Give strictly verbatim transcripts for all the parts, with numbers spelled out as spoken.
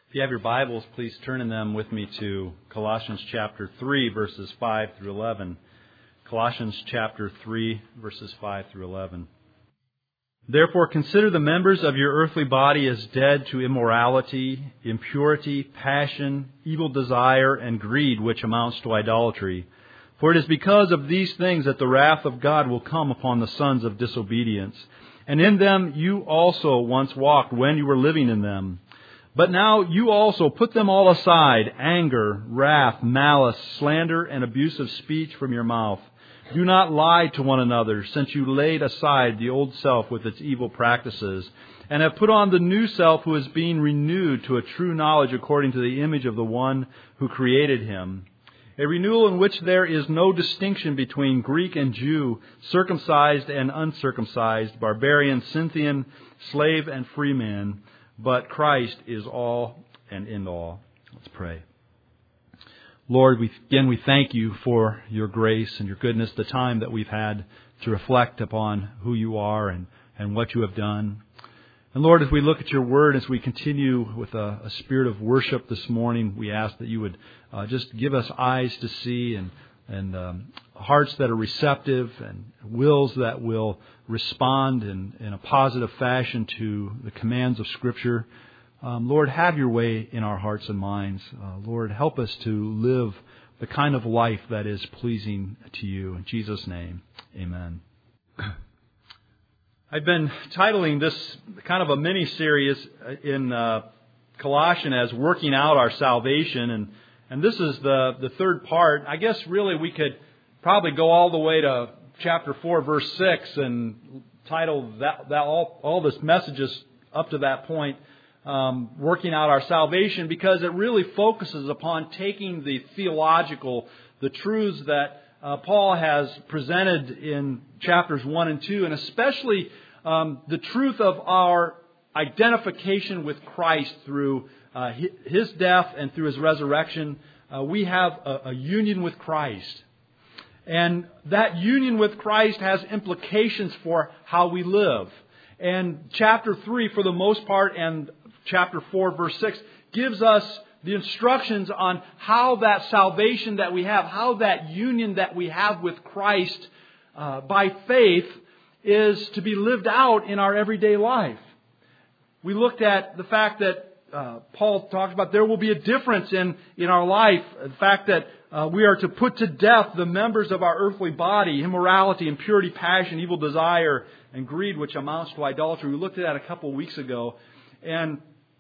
If you have your Bibles, please turn in them with me to Colossians chapter three, verses five through eleven. Colossians chapter three, verses five through eleven. Therefore consider the members of your earthly body as dead to immorality, impurity, passion, evil desire, and greed, which amounts to idolatry. For it is because of these things that the wrath of God will come upon the sons of disobedience. And in them you also once walked when you were living in them. But now you also put them all aside, anger, wrath, malice, slander, and abusive speech from your mouth. Do not lie to one another, since you laid aside the old self with its evil practices, and have put on the new self, who is being renewed to a true knowledge according to the image of the one who created him. A renewal in which there is no distinction between Greek and Jew, circumcised and uncircumcised, barbarian, Scythian, slave and free man. But Christ is all and in all. Let's pray. Lord, we, again, we thank you for your grace and your goodness, the time that we've had to reflect upon who you are and, and what you have done. And Lord, as we look at your word, as we continue with a, a spirit of worship this morning, we ask that you would uh, just give us eyes to see and, and um, hearts that are receptive and wills that will respond in, in a positive fashion to the commands of Scripture. Um, Lord, have your way in our hearts and minds. Uh, Lord, help us to live the kind of life that is pleasing to you. In Jesus' name, amen. I've been titling this kind of a mini-series in uh, Colossians as Working Out Our Salvation. And, and this is the, the third part. I guess really we could probably go all the way to chapter four, verse six, and title that, that all, all this messages up to that point, um, Working Out Our Salvation, because it really focuses upon taking the theological, the truths that uh, Paul has presented in chapters one and two, and especially um, the truth of our identification with Christ through uh, His death and through His resurrection. Uh, we have a, a union with Christ. And that union with Christ has implications for how we live. And chapter three, for the most part, and chapter four, verse six, gives us the instructions on how that salvation that we have, how that union that we have with Christ uh, by faith is to be lived out in our everyday life. We looked at the fact that uh, Paul talks about there will be a difference in, in our life. The fact that uh, we are to put to death the members of our earthly body, immorality, impurity, passion, evil desire, and greed, which amounts to idolatry. We looked at that a couple of weeks ago. And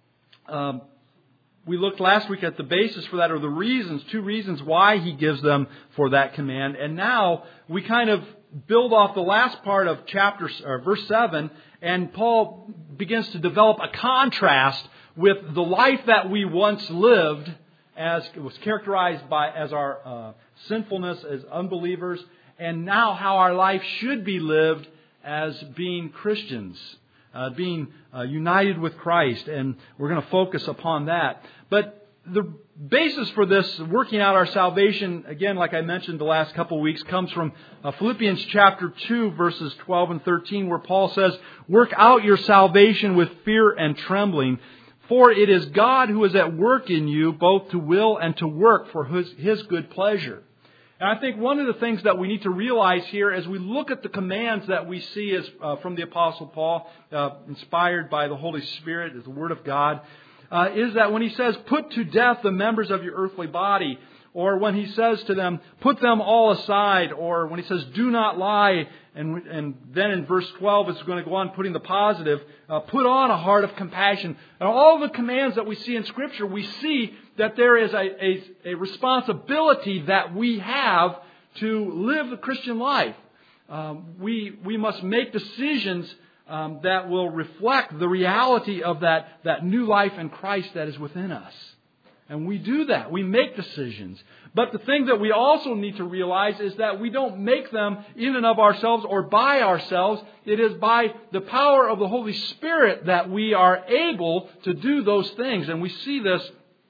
um, we looked last week at the basis for that, or the reasons, two reasons why he gives them for that command. And now we kind of build off the last part of chapter or verse seven, and Paul begins to develop a contrast with the life that we once lived, as it was characterized by as our uh, sinfulness as unbelievers, and now how our life should be lived as being Christians, uh, being uh, united with Christ. And we're going to focus upon that. But the basis for this, working out our salvation, again, like I mentioned the last couple of weeks, comes from uh, Philippians chapter two, verses twelve and thirteen, where Paul says, "Work out your salvation with fear and trembling, for it is God who is at work in you, both to will and to work for His, his good pleasure." And I think one of the things that we need to realize here as we look at the commands that we see as uh, from the Apostle Paul, uh, inspired by the Holy Spirit, as the Word of God, uh, is that when he says, "Put to death the members of your earthly body," or when he says to them, "Put them all aside," or when he says, "Do not lie," and, and then in verse twelve it's going to go on putting the positive, uh, "Put on a heart of compassion." And all the commands that we see in Scripture, we see that there is a, a, a responsibility that we have to live the Christian life. Um, we, we must make decisions um, that will reflect the reality of that, that new life in Christ that is within us. And we do that. We make decisions. But the thing that we also need to realize is that we don't make them in and of ourselves or by ourselves. It is by the power of the Holy Spirit that we are able to do those things. And we see this,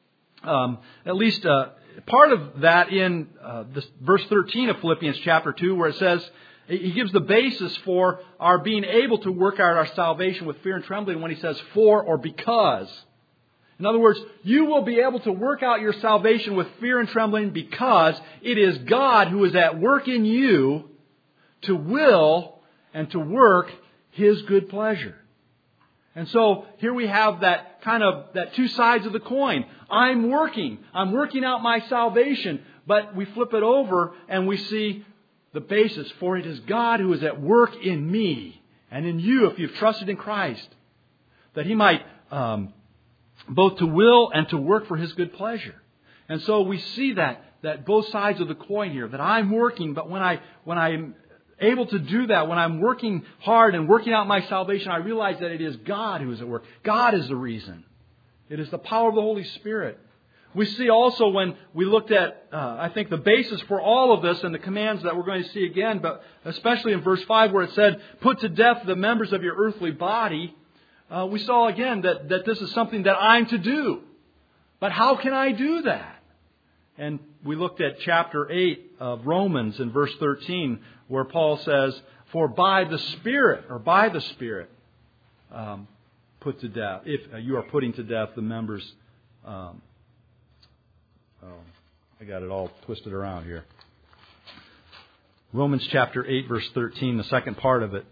um, at least uh, part of that in uh, this verse thirteen of Philippians chapter two, where it says, he gives the basis for our being able to work out our salvation with fear and trembling when he says for or because. In other words, you will be able to work out your salvation with fear and trembling because it is God who is at work in you to will and to work His good pleasure. And so here we have that kind of, that two sides of the coin. I'm working. I'm working out my salvation. But we flip it over and we see the basis. For it is God who is at work in me and in you if you've trusted in Christ. That He might um, both to will and to work for His good pleasure. And so we see that, that both sides of the coin here. That I'm working, but when I when I'm able to do that, when I'm working hard and working out my salvation, I realize that it is God who is at work. God is the reason. It is the power of the Holy Spirit. We see also when we looked at, uh, I think, the basis for all of this and the commands that we're going to see again, but especially in verse five where it said, put to death the members of your earthly body, uh, we saw again that, that this is something that I'm to do. But how can I do that? And we looked at chapter eight of Romans in verse thirteen, where Paul says, for by the Spirit, or by the Spirit, um, put to death, if uh, you are putting to death the members. Um, oh, I got it all twisted around here. Romans chapter eight, verse thirteen, the second part of it.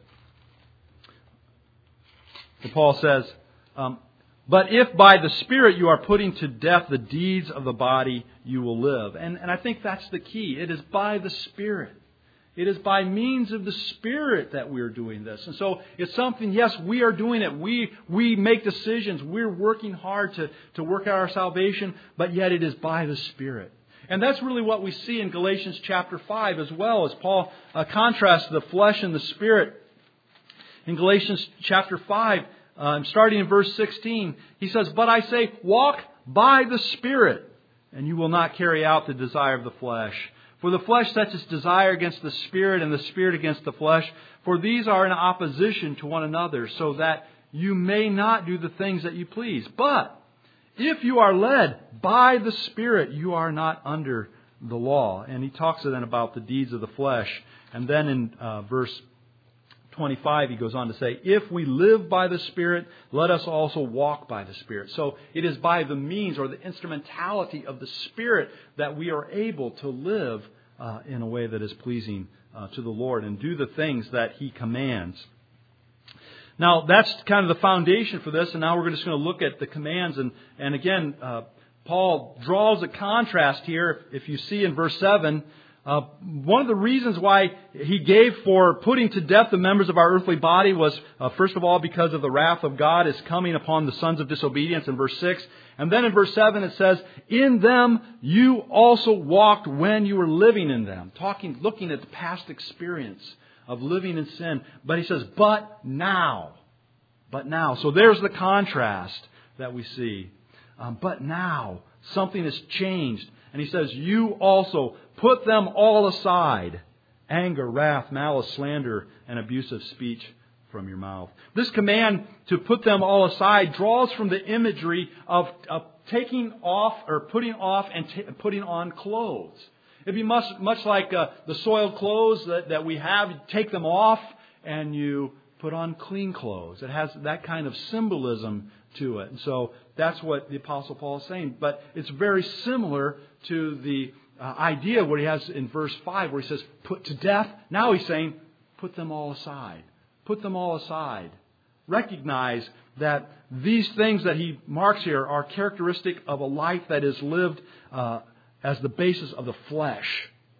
And Paul says, um, but if by the Spirit you are putting to death the deeds of the body, you will live. And, and I think that's the key. It is by the Spirit. It is by means of the Spirit that we are doing this. And so it's something, yes, we are doing it. We we make decisions. We're working hard to, to work out our salvation, but yet it is by the Spirit. And that's really what we see in Galatians chapter five as well, as Paul uh, contrasts the flesh and the Spirit. In Galatians chapter five, uh, starting in verse sixteen, he says, but I say, walk by the Spirit, and you will not carry out the desire of the flesh. For the flesh sets its desire against the Spirit, and the Spirit against the flesh. For these are in opposition to one another, so that you may not do the things that you please. But if you are led by the Spirit, you are not under the law. And he talks then about the deeds of the flesh. And then in uh, verse twenty-five, he goes on to say, if we live by the Spirit, let us also walk by the Spirit. So it is by the means or the instrumentality of the Spirit that we are able to live uh, in a way that is pleasing uh, to the Lord and do the things that He commands. Now, that's kind of the foundation for this, and now we're just going to look at the commands. And, and again, uh, Paul draws a contrast here. If you see in verse seven, Uh, one of the reasons why he gave for putting to death the members of our earthly body was, uh, first of all, because of the wrath of God is coming upon the sons of disobedience in verse six. And then in verse seven it says, in them you also walked when you were living in them. Talking, looking at the past experience of living in sin. But he says, but now. But now. So there's the contrast that we see. Um, but now something has changed. And he says, you also put them all aside. Anger, wrath, malice, slander, and abusive speech from your mouth. This command to put them all aside draws from the imagery of, of taking off or putting off and t- putting on clothes. It'd be much, much like uh, the soiled clothes that, that we have. You take them off and you put on clean clothes. It has that kind of symbolism to it. And so that's what the Apostle Paul is saying. But it's very similar to the uh, idea what he has in verse five where he says, put to death. Now he's saying, put them all aside. Put them all aside. Recognize that these things that he marks here are characteristic of a life that is lived uh, as the basis of the flesh,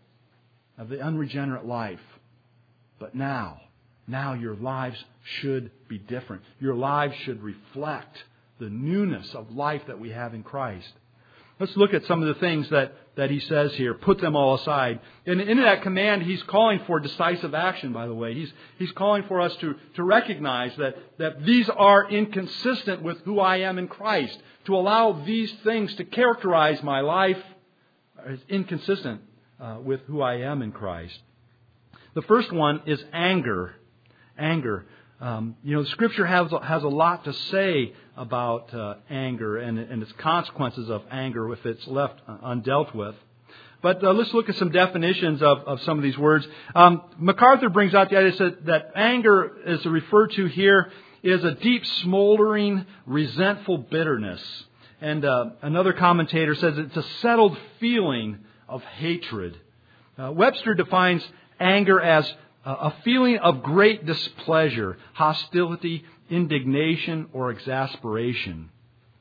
of the unregenerate life. But now, now your lives should be different. Your lives should reflect the newness of life that we have in Christ. Let's look at some of the things that, that he says here. Put them all aside. And in that command, he's calling for decisive action, by the way. He's, he's calling for us to, to recognize that, that these are inconsistent with who I am in Christ. To allow these things to characterize my life is inconsistent uh, with who I am in Christ. The first one is anger. Anger. Um, you know, Scripture has has a lot to say about uh, anger and, and its consequences of anger if it's left undealt with. But uh, let's look at some definitions of, of some of these words. Um, MacArthur brings out the idea that, that anger is referred to here is a deep, smoldering, resentful bitterness. and uh, another commentator says it's a settled feeling of hatred. Uh, Webster defines anger as a feeling of great displeasure, hostility, indignation, or exasperation.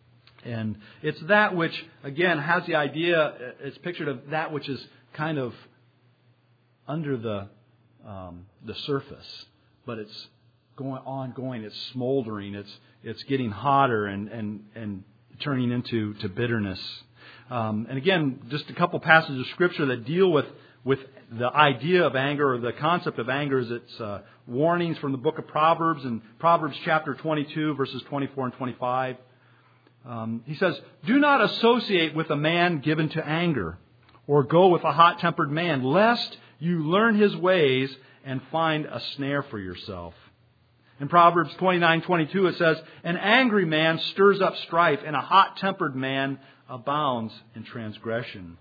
And it's that which, again, has the idea, it's pictured of that which is kind of under the um, the surface, but it's going ongoing, it's smoldering, it's it's getting hotter and and, and turning into to bitterness. Um, and again, just a couple passages of Scripture that deal with with the idea of anger, or the concept of anger, is its uh, warnings from the book of Proverbs, in Proverbs chapter twenty-two, verses twenty-four and twenty-five. Um, he says, "Do not associate with a man given to anger, or go with a hot-tempered man, lest you learn his ways and find a snare for yourself." In Proverbs twenty-nine twenty-two, it says, "An angry man stirs up strife, and a hot-tempered man abounds in transgression."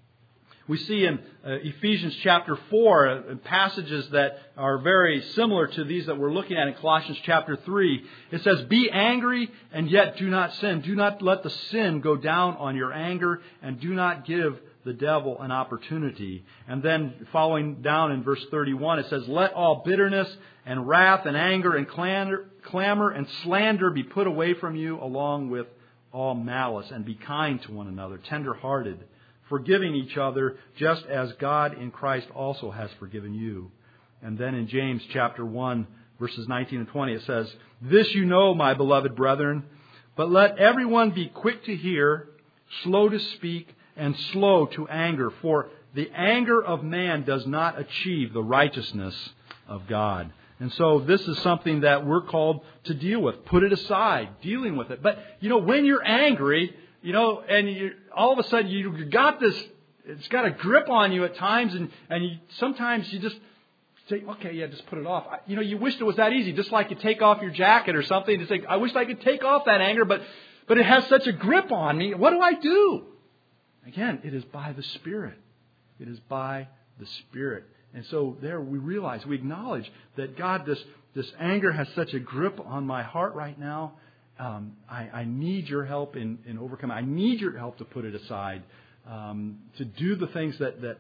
We see in uh, Ephesians chapter four uh, passages that are very similar to these that we're looking at in Colossians chapter three. It says, "Be angry and yet do not sin. Do not let the sin go down on your anger, and do not give the devil an opportunity." And then following down in verse thirty-one, it says, "Let all bitterness and wrath and anger and clamor, clamor and slander be put away from you, along with all malice, and be kind to one another, tender-hearted, forgiving each other, just as God in Christ also has forgiven you." And then in James chapter one, verses nineteen and twenty, it says, "This you know, my beloved brethren, but let everyone be quick to hear, slow to speak, and slow to anger, for the anger of man does not achieve the righteousness of God." And so this is something that we're called to deal with. Put it aside, dealing with it. But, you know, when you're angry, you know, and you, all of a sudden you got this, it's got a grip on you at times, and, and you, sometimes you just say, okay, yeah, just put it off. You know, you wish it was that easy, just like you take off your jacket or something. To say, I wish I could take off that anger, but, but it has such a grip on me. What do I do? Again, it is by the Spirit. It is by the Spirit. And so there we realize, we acknowledge that God, this, this anger has such a grip on my heart right now. Um, I, I need your help in, in overcoming. I need your help to put it aside, um, to do the things that, that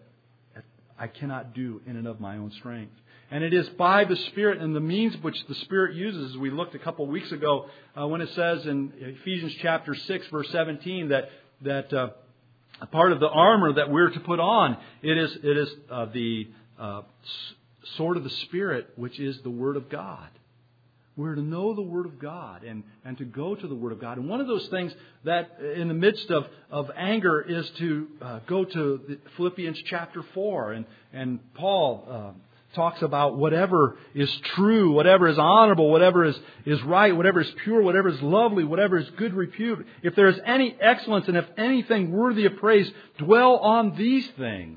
I cannot do in and of my own strength. And it is by the Spirit and the means which the Spirit uses, as we looked a couple of weeks ago, uh, when it says in Ephesians chapter six, verse seventeen, that that uh, a part of the armor that we're to put on, it is it is uh, the uh, sword of the Spirit, which is the Word of God. We're to know the Word of God and, and to go to the Word of God. And one of those things that in the midst of, of anger is to uh, go to the Philippians chapter four. And, and Paul uh, talks about whatever is true, whatever is honorable, whatever is, is right, whatever is pure, whatever is lovely, whatever is good repute. If there is any excellence and if anything worthy of praise, dwell on these things.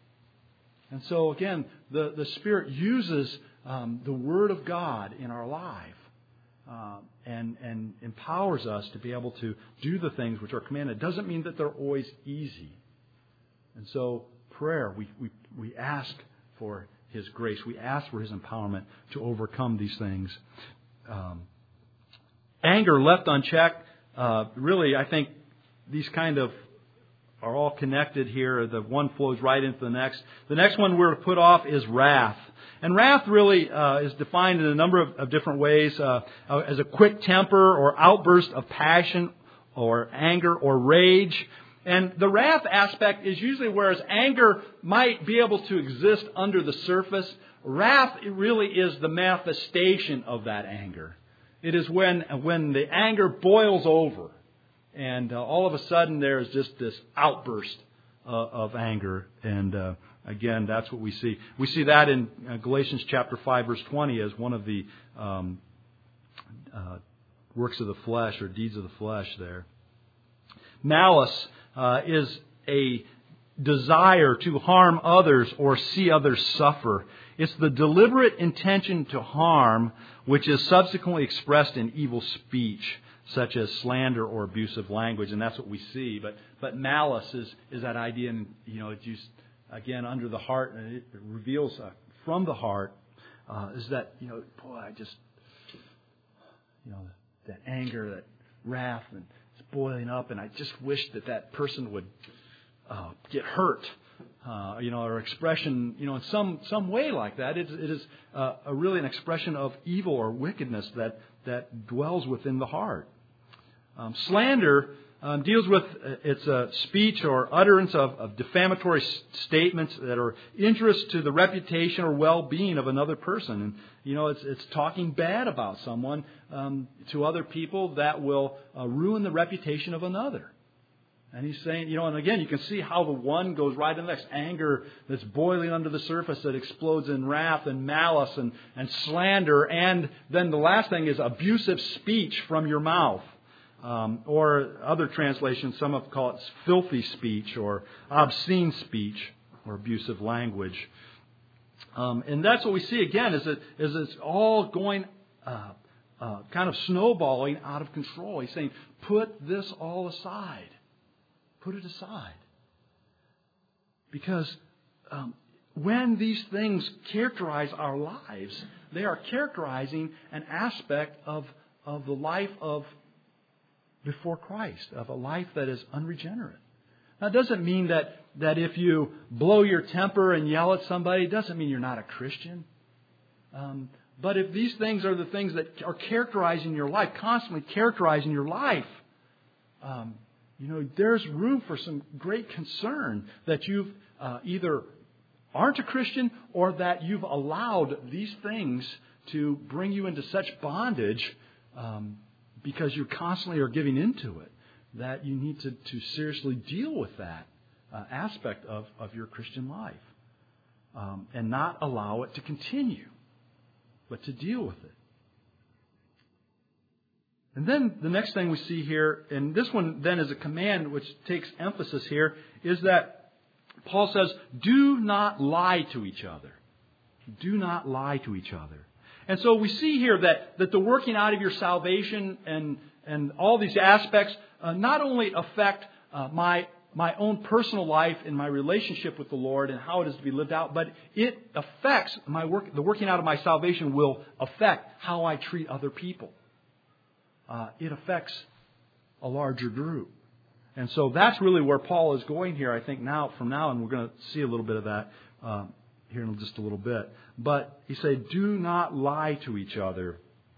And so again, the, the Spirit uses um, the Word of God in our life uh, and, and empowers us to be able to do the things which are commanded. It doesn't mean that they're always easy. And so prayer, we, we, we ask for His grace. We ask for His empowerment to overcome these things. Um, anger left unchecked, uh, really, I think these kind of are all connected here. The one flows right into the next. The next one we're to put off is wrath. And wrath really uh, is defined in a number of, of different ways, uh, as a quick temper or outburst of passion or anger or rage. And the wrath aspect is usually whereas anger might be able to exist under the surface, wrath really is the manifestation of that anger. It is when, when the anger boils over. And uh, all of a sudden there is just this outburst uh, of anger. And uh, again, that's what we see. We see that in uh, Galatians chapter five, verse twenty as one of the um, uh, works of the flesh or deeds of the flesh there. Malice uh, is a desire to harm others or see others suffer. It's the deliberate intention to harm which is subsequently expressed in evil speech, such as slander or abusive language, and that's what we see. But but malice is, is that idea, and you know, it's used again under the heart, and it reveals uh, from the heart uh, is that you know, boy, I just you know that anger, that wrath, and it's boiling up, and I just wish that that person would uh, get hurt, uh, you know, or expression, you know, in some some way like that. It, it is uh, a really an expression of evil or wickedness that that dwells within the heart. Um, slander um, deals with uh, its uh, speech or utterance of, of defamatory s- statements that are injurious to the reputation or well-being of another person. And, you know, it's, it's talking bad about someone um, to other people that will uh, ruin the reputation of another. And he's saying, you know, and again, you can see how the one goes right in the next. Anger that's boiling under the surface that explodes in wrath and malice and, and slander. And then the last thing is abusive speech from your mouth. Um, or other translations, some have called it filthy speech or obscene speech or abusive language. Um, and that's what we see again, is that is it's all going uh, uh, kind of snowballing out of control. He's saying, put this all aside. Put it aside. Because um, when these things characterize our lives, they are characterizing an aspect of, of the life of before Christ, of a life that is unregenerate. Now, it doesn't mean that, that if you blow your temper and yell at somebody, it doesn't mean you're not a Christian. Um, but if these things are the things that are characterizing your life, constantly characterizing your life, um, you know, there's room for some great concern that you've uh, either aren't a Christian or that you've allowed these things to bring you into such bondage um, because you constantly are giving into it, that you need to, to seriously deal with that uh, aspect of, of your Christian life um, and not allow it to continue, but to deal with it. And then the next thing we see here, and this one then is a command which takes emphasis here, is that Paul says, do not lie to each other. Do not lie to each other. And so we see here that, that the working out of your salvation and, and all these aspects uh, not only affect uh, my, my own personal life and my relationship with the Lord and how it is to be lived out, but it affects my work. The working out of my salvation will affect how I treat other people. Uh, it affects a larger group. And so that's really where Paul is going here, I think, now from now, and we're going to see a little bit of that uh, here in just a little bit. But he said, do not lie to each other.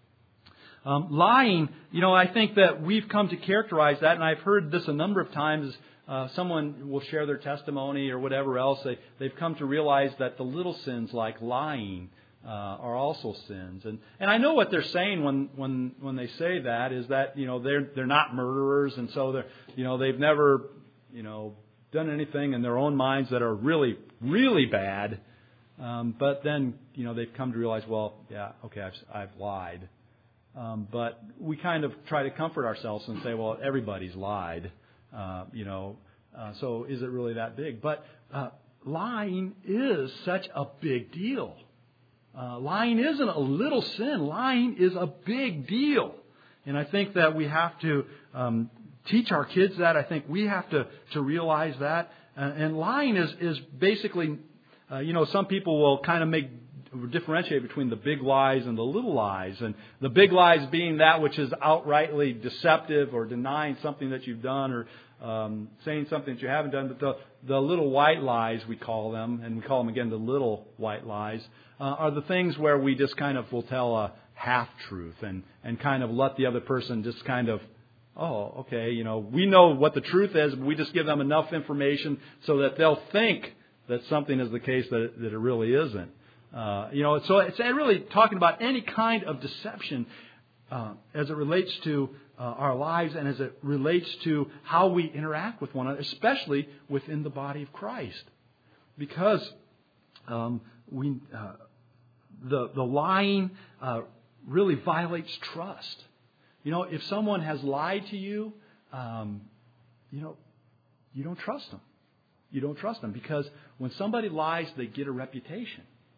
Um, lying, you know, I think that we've come to characterize that, and I've heard this a number of times. Uh, someone will share their testimony or whatever else. They, they've come to realize that the little sins like lying uh, are also sins. And and I know what they're saying when, when, when they say that is that, you know, they're they're not murderers, and so they're, you know, they've never, you know, done anything in their own minds that are really, really bad. Um, but then, you know, they've come to realize, well, yeah, okay, I've, I've lied. Um, but we kind of try to comfort ourselves and say, well, everybody's lied, uh, you know, uh, so is it really that big? But uh, lying is such a big deal. Uh, lying isn't a little sin. Lying is a big deal. And I think that we have to um, teach our kids that. I think we have to, to realize that. Uh, and lying is, is basically... Uh, you know, some people will kind of make differentiate between the big lies and the little lies. And the big lies being that which is outrightly deceptive or denying something that you've done or um, saying something that you haven't done. But the, the little white lies, we call them, and we call them, again, the little white lies, uh, are the things where we just kind of will tell a half-truth and, and kind of let the other person just kind of, oh, okay, you know, we know what the truth is, but we just give them enough information so that they'll think that something is the case that it, that it really isn't. Uh, you know, so it's really talking about any kind of deception uh, as it relates to uh, our lives and as it relates to how we interact with one another, especially within the body of Christ. Because um, we uh, the the lying uh, really violates trust. You know, if someone has lied to you, um, you know, you don't trust them. You don't trust them because when somebody lies, they get a reputation.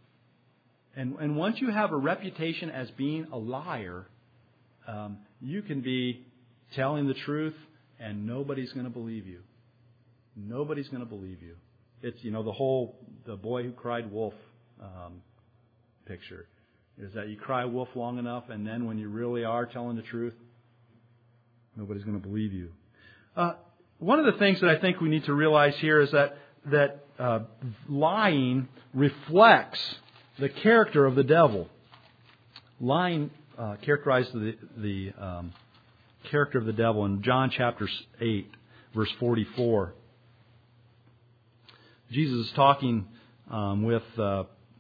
And, and once you have a reputation as being a liar, um, you can be telling the truth and nobody's going to believe you. Nobody's going to believe you. It's, you know, the whole, the boy who cried wolf um, picture is that you cry wolf long enough and then when you really are telling the truth, nobody's going to believe you. Uh, one of the things that I think we need to realize here is that that uh, lying reflects the character of the devil. Lying uh, characterized the the um, character of the devil in John chapter eight, verse forty-four. Jesus is talking um, with uh,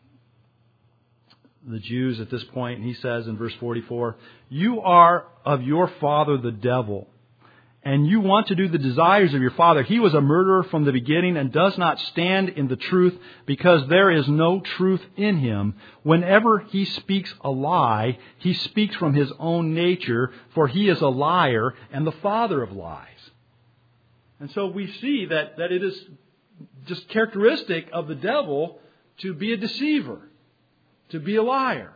the Jews at this point, and he says in verse forty-four, "You are of your father the devil, and you want to do the desires of your father. He was a murderer from the beginning and does not stand in the truth, because there is no truth in him. Whenever he speaks a lie, he speaks from his own nature, for he is a liar and the father of lies." And so we see that, that it is just characteristic of the devil to be a deceiver, to be a liar.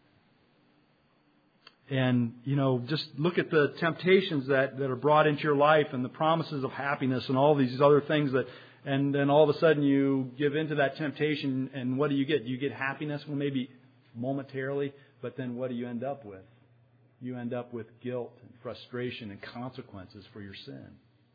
And, you know, just look at the temptations that, that are brought into your life and the promises of happiness and all these other things that, and then all of a sudden you give into that temptation, and what do you get? You get happiness, well, maybe momentarily, but then what do you end up with? You end up with guilt and frustration and consequences for your sin.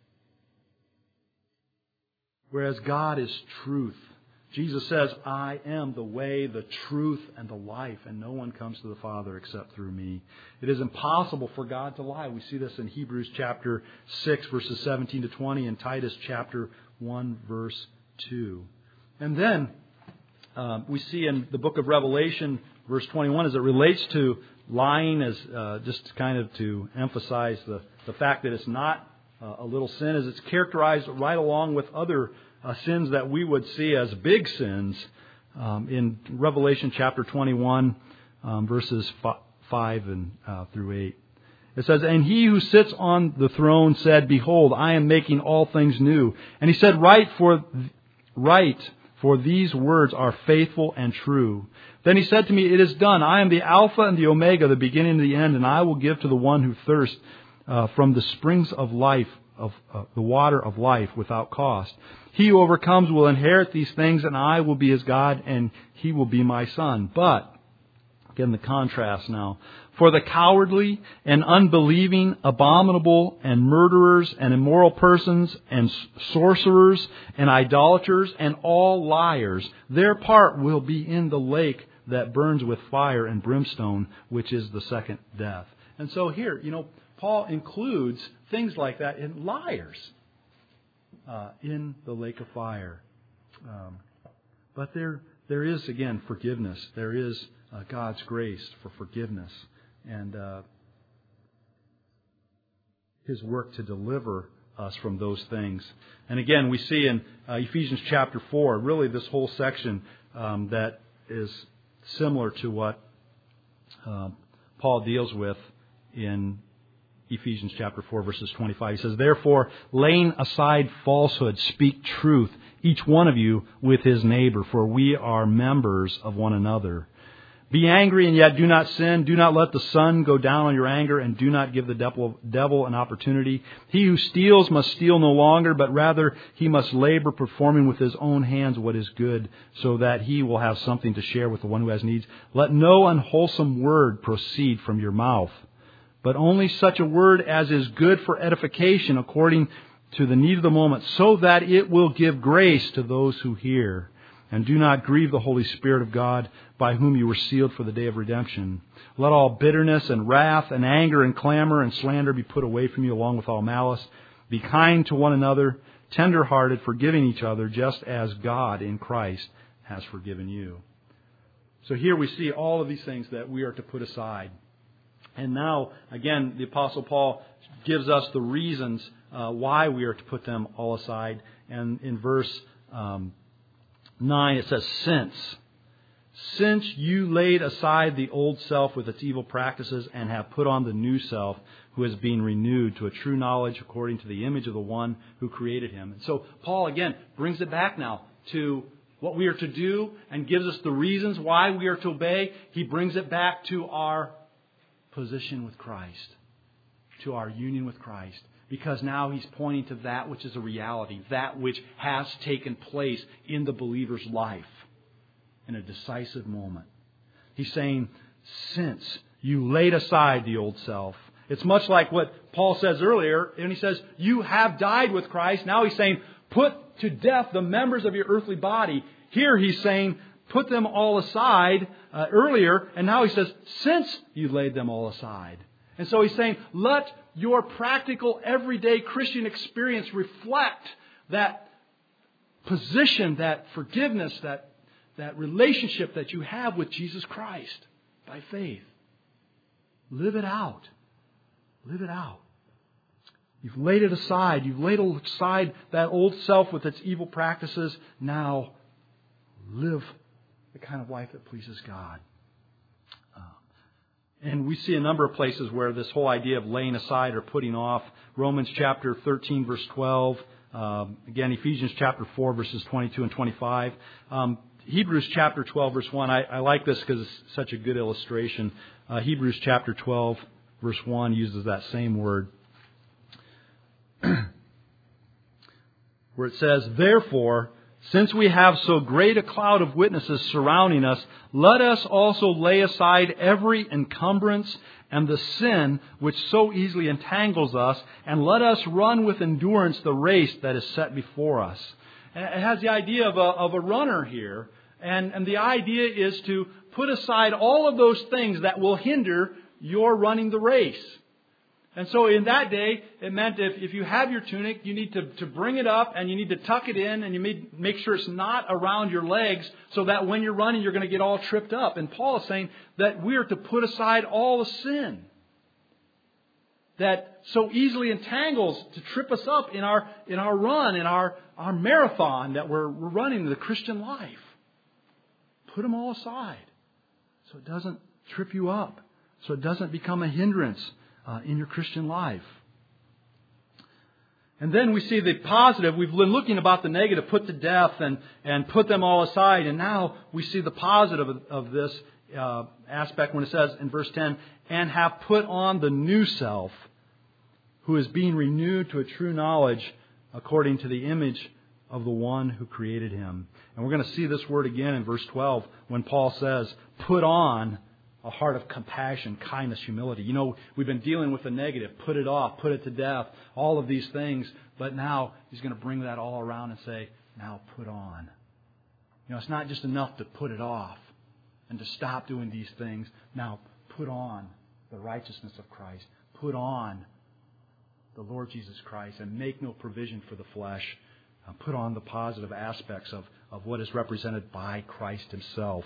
Whereas God is truth. Jesus says, "I am the way, the truth, and the life, and no one comes to the Father except through me." It is impossible for God to lie. We see this in Hebrews chapter six, verses seventeen to twenty, and Titus chapter one, verse two. And then um, we see in the book of Revelation, verse twenty-one, as it relates to lying, as uh, just kind of to emphasize the, the fact that it's not uh, a little sin, as it's characterized right along with other Uh, sins that we would see as big sins um, in Revelation chapter twenty-one, um, verses five and uh, through eight. It says, "And he who sits on the throne said, Behold, I am making all things new. And he said, Write, for write, for these words are faithful and true. Then he said to me, It is done. I am the Alpha and the Omega, the beginning and the end, and I will give to the one who thirsts uh, from the springs of life, of uh, the water of life without cost. He who overcomes will inherit these things, and I will be his God, and he will be my son." But, again, the contrast now. "For the cowardly and unbelieving, abominable and murderers and immoral persons and sorcerers and idolaters and all liars, their part will be in the lake that burns with fire and brimstone, which is the second death." And so here, you know, Paul includes things like that in liars uh, in the lake of fire. Um, but there, there is, again, forgiveness. There is uh, God's grace for forgiveness and uh, His work to deliver us from those things. And again, we see in uh, Ephesians chapter four, really this whole section um, that is similar to what uh, Paul deals with in Ephesians chapter four, verses twenty-five. He says, "Therefore, laying aside falsehood, speak truth, each one of you with his neighbor, for we are members of one another. Be angry and yet do not sin. Do not let the sun go down on your anger, and do not give the devil, devil an opportunity. He who steals must steal no longer, but rather he must labor, performing with his own hands what is good, so that he will have something to share with the one who has needs. Let no unwholesome word proceed from your mouth, but only such a word as is good for edification according to the need of the moment, so that it will give grace to those who hear. And do not grieve the Holy Spirit of God, by whom you were sealed for the day of redemption. Let all bitterness and wrath and anger and clamor and slander be put away from you, along with all malice. Be kind to one another, tender-hearted, forgiving each other, just as God in Christ has forgiven you." So here we see all of these things that we are to put aside. And now, again, the Apostle Paul gives us the reasons uh, why we are to put them all aside. And in verse um, nine, it says, Since, since you laid aside the old self with its evil practices and have put on the new self, who is being renewed to a true knowledge according to the image of the one who created him. And so Paul, again, brings it back now to what we are to do and gives us the reasons why we are to obey. He brings it back to our position with Christ, to our union with Christ. Because now he's pointing to that which is a reality, that which has taken place in the believer's life in a decisive moment. He's saying, since you laid aside the old self It's much like what Paul says earlier, and he says, you have died with Christ. Now he's saying, put to death the members of your earthly body. Here he's saying, put them all aside uh, earlier, and now he says, since you laid them all aside. And so he's saying, let your practical, everyday Christian experience reflect that position, that forgiveness, that, that relationship that you have with Jesus Christ by faith. Live it out. Live it out. You've laid it aside. You've laid aside that old self with its evil practices. Now, live the kind of life that pleases God. Uh, and we see a number of places where this whole idea of laying aside or putting off. Romans chapter thirteen, verse twelve. Um, again, Ephesians chapter four, verses twenty-two and twenty-five. Um, Hebrews chapter twelve, verse one. I, I like this because it's such a good illustration. Uh, Hebrews chapter twelve, verse one uses that same word. Where it says, therefore, since we have so great a cloud of witnesses surrounding us, let us also lay aside every encumbrance and the sin which so easily entangles us, and let us run with endurance the race that is set before us. And it has the idea of a, of a runner here, and, and the idea is to put aside all of those things that will hinder your running the race. And so in that day, it meant if, if you have your tunic, you need to, to bring it up and you need to tuck it in and you make, make sure it's not around your legs so that when you're running, you're going to get all tripped up. And Paul is saying that we are to put aside all the sin that so easily entangles to trip us up in our in our run, in our, our marathon that we're, we're running the Christian life. Put them all aside so it doesn't trip you up, so it doesn't become a hindrance Uh, in your Christian life. And then we see the positive. We've been looking about the negative, put to death and, and put them all aside. And now we see the positive of, of this uh, aspect when it says in verse ten, and have put on the new self, who is being renewed to a true knowledge according to the image of the one who created him. And we're going to see this word again in verse twelve when Paul says, put on a heart of compassion, kindness, humility. You know, we've been dealing with the negative. Put it off. Put it to death. All of these things. But now he's going to bring that all around and say, now put on. You know, it's not just enough to put it off and to stop doing these things. Now put on the righteousness of Christ. Put on the Lord Jesus Christ and make no provision for the flesh. Uh, put on the positive aspects of, of what is represented by Christ himself.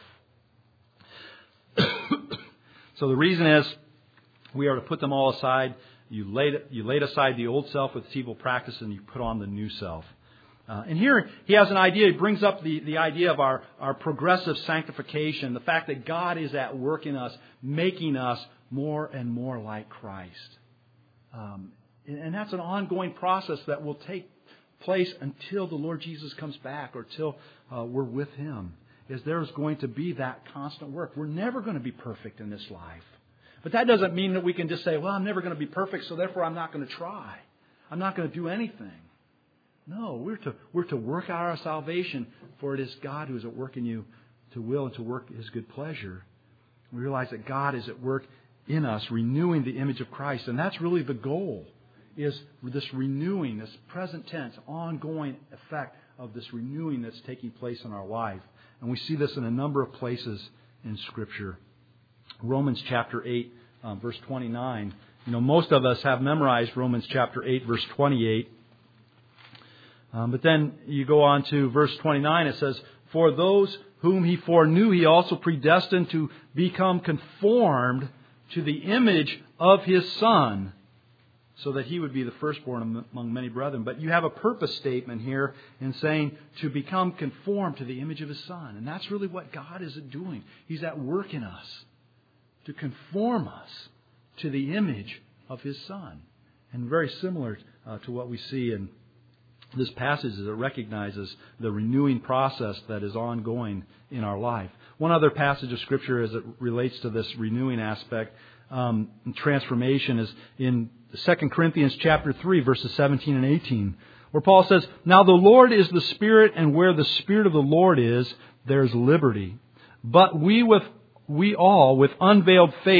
So the reason is we are to put them all aside. You laid, you laid aside the old self with its evil practice and you put on the new self. Uh, and here he has an idea. He brings up the, the idea of our, our progressive sanctification, the fact that God is at work in us, making us more and more like Christ. Um, and, and that's an ongoing process that will take place until the Lord Jesus comes back or till uh, we're with Him. Is there's going to be that constant work. We're never going to be perfect in this life. But that doesn't mean that we can just say, well, I'm never going to be perfect, so therefore I'm not going to try. I'm not going to do anything. No, we're to we're to work out our salvation, for it is God who is at work in you to will and to work His good pleasure. We realize that God is at work in us, renewing the image of Christ. And that's really the goal, is this renewing, this present tense, ongoing effect of this renewing that's taking place in our life. And we see this in a number of places in Scripture. Romans chapter eight, um, verse twenty-nine. You know, most of us have memorized Romans chapter eight, verse twenty-eight. Um, but then you go on to verse twenty-nine. It says, for those whom He foreknew, He also predestined to become conformed to the image of His Son, so that He would be the firstborn among many brethren. But you have a purpose statement here in saying to become conformed to the image of His Son. And that's really what God is doing. He's at work in us to conform us to the image of His Son. And very similar uh, to what we see in this passage, as it recognizes the renewing process that is ongoing in our life. One other passage of Scripture as it relates to this renewing aspect, um, and transformation, is in Second Corinthians chapter three, verses seventeen and eighteen, where Paul says, now the Lord is the Spirit, and where the Spirit of the Lord is, there's liberty. But we with we all, with unveiled face,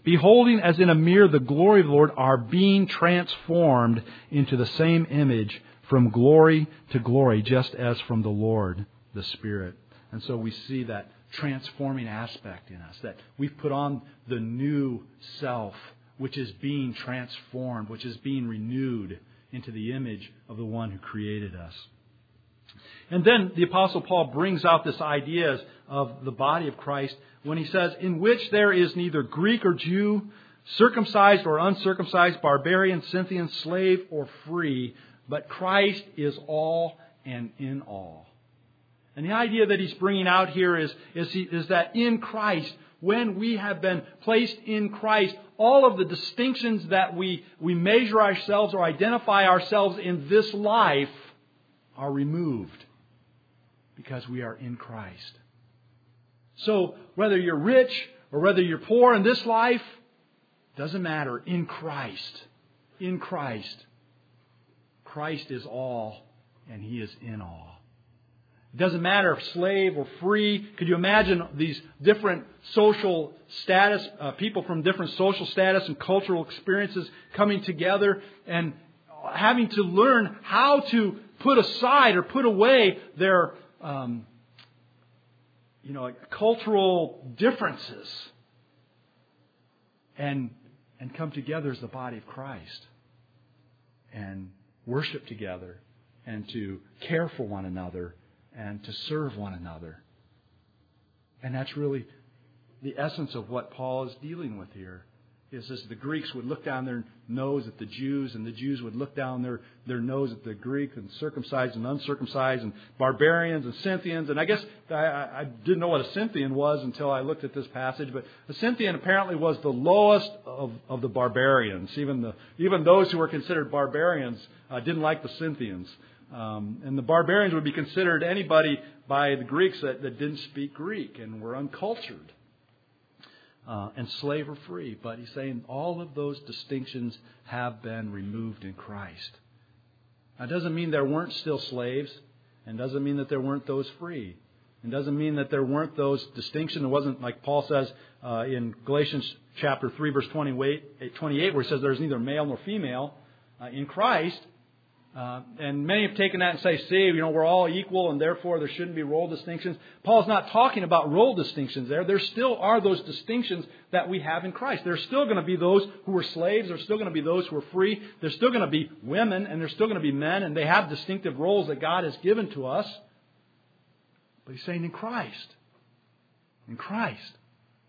beholding as in a mirror the glory of the Lord, are being transformed into the same image from glory to glory, just as from the Lord, the Spirit. And so we see that transforming aspect in us, that we've put on the new self, which is being transformed, which is being renewed into the image of the one who created us. And then the Apostle Paul brings out this idea of the body of Christ when he says, in which there is neither Greek or Jew, circumcised or uncircumcised, barbarian, Scythian, slave or free, but Christ is all and in all. And the idea that he's bringing out here is, is, he, is that in Christ, when we have been placed in Christ, all of the distinctions that we, we measure ourselves or identify ourselves in this life are removed because we are in Christ. So whether you're rich or whether you're poor in this life, doesn't matter. In Christ. In Christ. Christ is all and He is in all. It doesn't matter if slave or free. Could you imagine these different social status, uh, people from different social status and cultural experiences coming together and having to learn how to put aside or put away their um, you know, cultural differences and, and come together as the body of Christ and worship together and to care for one another and to serve one another. And that's really the essence of what Paul is dealing with here. Is as the Greeks would look down their nose at the Jews, and the Jews would look down their, their nose at the Greek, and circumcised and uncircumcised, and barbarians and Scythians. And I guess I, I didn't know what a Scythian was until I looked at this passage, but a Scythian apparently was the lowest of, of the barbarians. Even the even those who were considered barbarians uh, didn't like the Scythians. Um, and the barbarians would be considered anybody by the Greeks that, that didn't speak Greek and were uncultured. Uh, and slave or free. But he's saying all of those distinctions have been removed in Christ. That doesn't mean there weren't still slaves, and doesn't mean that there weren't those free. It doesn't mean that there weren't those distinctions. It wasn't like Paul says uh, in Galatians chapter three, verse twenty-eight, where he says there's neither male nor female uh, in Christ. Uh, and many have taken that and say, see, you know, we're all equal and therefore there shouldn't be role distinctions. Paul's not talking about role distinctions there. There still are those distinctions that we have in Christ. There's still going to be those who are slaves. There's still going to be those who are free. There's still going to be women and there's still going to be men, and they have distinctive roles that God has given to us. But he's saying in Christ, in Christ,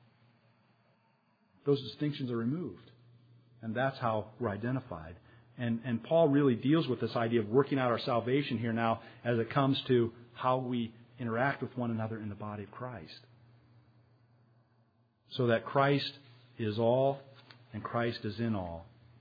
those distinctions are removed. And that's how we're identified. And, and Paul really deals with this idea of working out our salvation here now as it comes to how we interact with one another in the body of Christ. So that Christ is all and Christ is in all.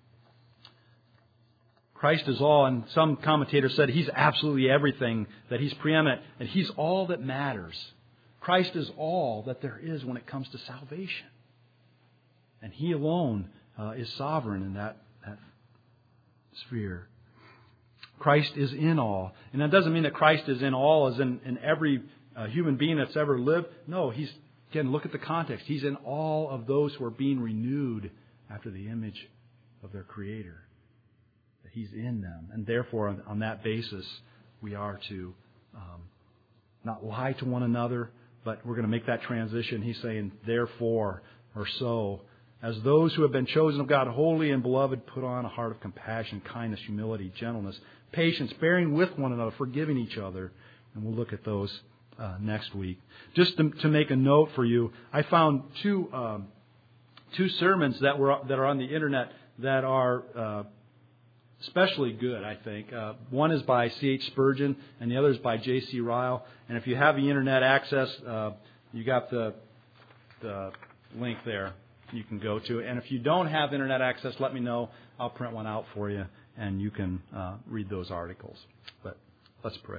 Christ is all, and some commentators said He's absolutely everything, that He's preeminent, and He's all that matters. Christ is all that there is when it comes to salvation. And He alone uh, is sovereign in that, that sphere. Christ is in all. And that doesn't mean that Christ is in all as in, in every uh, human being that's ever lived. No, He's, again, look at the context. He's in all of those who are being renewed after the image of their Creator. That He's in them. And therefore, on, on that basis, we are to um, not lie to one another, but we're going to make that transition. He's saying, therefore, or so, as those who have been chosen of God, holy and beloved, put on a heart of compassion, kindness, humility, gentleness, patience, bearing with one another, forgiving each other. And we'll look at those uh, next week. Just to, to make a note for you, I found two um, two sermons that were that are on the internet that are uh, especially good, I think. Uh, one is by C H Spurgeon, and the other is by J C Ryle. And if you have the internet access, uh, you got the the link there. You can go to. And if you don't have internet access, let me know. I'll print one out for you, and you can uh, read those articles. But let's pray.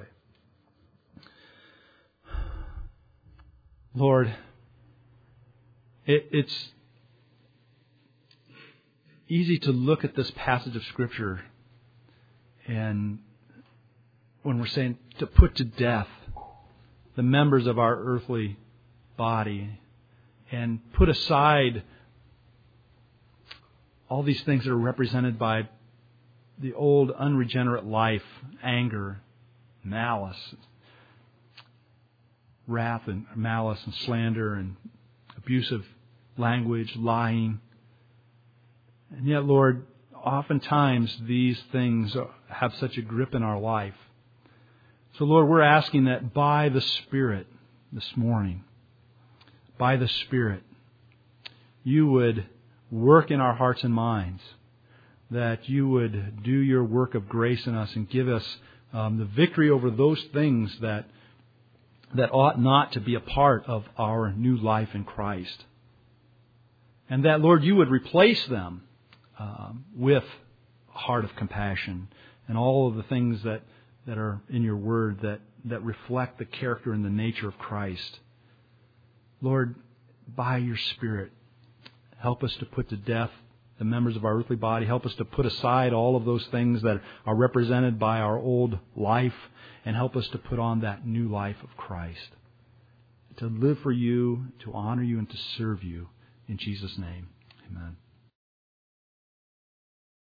Lord, it, it's easy to look at this passage of Scripture and when we're saying to put to death the members of our earthly body and put aside all these things that are represented by the old unregenerate life, anger, malice, wrath and malice and slander and abusive language, lying. And yet, Lord, oftentimes these things have such a grip in our life. So, Lord, we're asking that by the Spirit this morning, by the Spirit, you would work in our hearts and minds, that you would do your work of grace in us and give us um, the victory over those things that that ought not to be a part of our new life in Christ. And that, Lord, you would replace them um, with a heart of compassion and all of the things that, that are in your word that, that reflect the character and the nature of Christ. Lord, by your Spirit, help us to put to death the members of our earthly body. Help us to put aside all of those things that are represented by our old life, and help us to put on that new life of Christ, to live for you, to honor you, and to serve you. In Jesus' name, amen.